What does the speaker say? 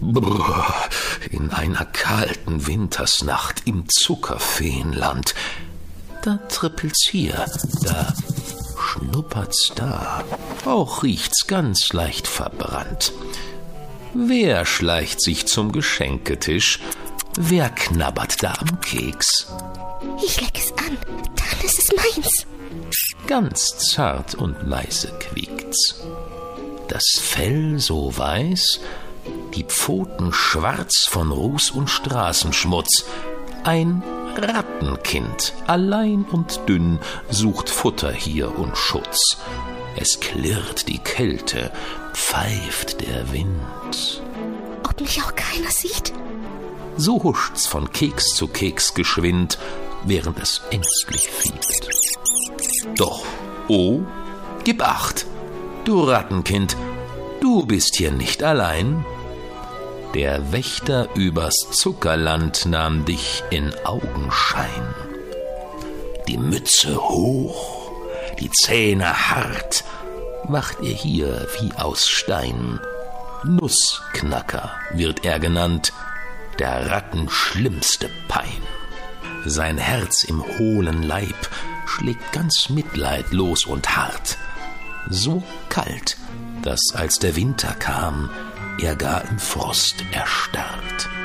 In einer kalten Wintersnacht im Zuckerfeenland. Da trippelt's hier, da schnuppert's da. Auch riecht's ganz leicht verbrannt. Wer schleicht sich zum Geschenketisch? Wer knabbert da am Keks? Ich leck es an, dann ist es meins. Ganz zart und leise quiekt's. Das Fell so weiß, die Pfoten schwarz von Ruß und Straßenschmutz. Ein Rattenkind, allein und dünn, sucht Futter hier und Schutz. Es klirrt die Kälte, pfeift der Wind. Ob mich auch keiner sieht? So huscht's von Keks zu Keks geschwind, während es ängstlich fiebt. Doch, oh, gib acht, du Rattenkind, du bist hier nicht allein. Der Wächter übers Zuckerland nahm dich in Augenschein. Die Mütze hoch, die Zähne hart, wacht er hier wie aus Stein. Nussknacker wird er genannt, der Ratten schlimmste Pein. Sein Herz im hohlen Leib schlägt ganz mitleidlos und hart, so kalt, dass als der Winter kam, er gar im Frost erstarrt.